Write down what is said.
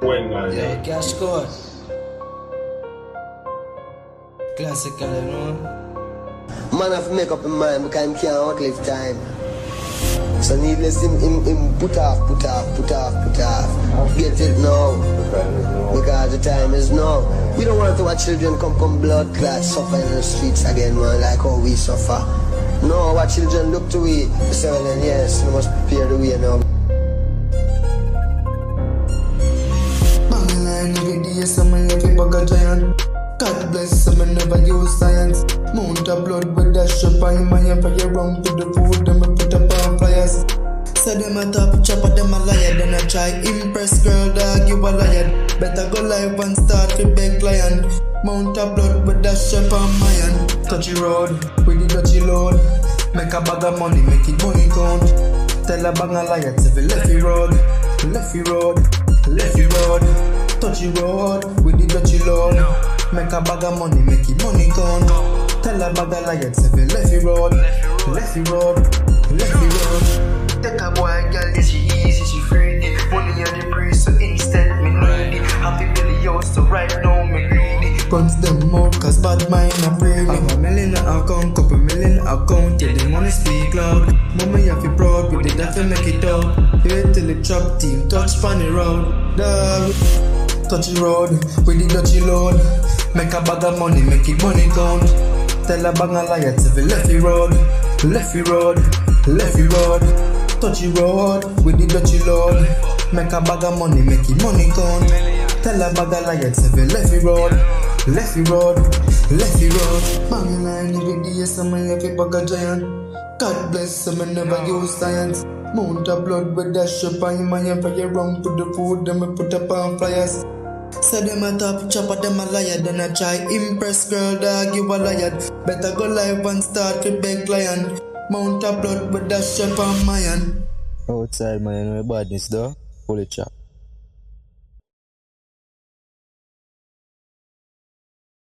When man? Yeah, cash code. Classical, you know. Man have to make up his mind because he can't work live time. So needless him put off. Get it now. Because the time is now. We don't want to watch children come blood clots suffer in the streets again, man, like how we suffer. No, our children look to we. So then yes, we must prepare the way now. Bangline every day, some every bag a giant. God bless some never use science. Mount of blood with that shop and man you fire run with the food, them put up on flyers. Say them a top chopper, them a liar, then I try impress girl, dog, you a liar. Better go live and start with big client. Mount of blood with that shop and iron. Touchy road, with the dutchy load. Make a bag of money, make it money count. Tell a bang a liar, to the lefty road. Touchy road, with the dutchy load. Make a bag of money, make it money count. Tell a bag of liars, to the lefty road. Take a boy, girl, this she easy, she free. Money on the breeze, so instead me need it. Happy Billy house, so right now me greedy. Guns them out, cause bad mind a brave. Have a million account, couple million account. Yeah, the money speak loud. Mama, you feel proud, we did that to make it out. Wait till the trap team touch funny road. Dog, touchy road, with the dutchy load. Make a bag of money, make it money count. Tell a bang a liar to the lefty road. Touchy road, with the dutchy load. Make a bag of money, make it money count. Tell a bag of liars to the lefty road. Bangline every day, some every bag a giant. God bless some never use science. Mount of blood with that shop and man you fire run with the food, them put up on flyers. Say them a top chopper, them a liar, then I try impress girl, dog, you a liar. Better go live and start with big client. Mount of blood with that shop and iron. Outside, man, you know badness though. Pull it chop.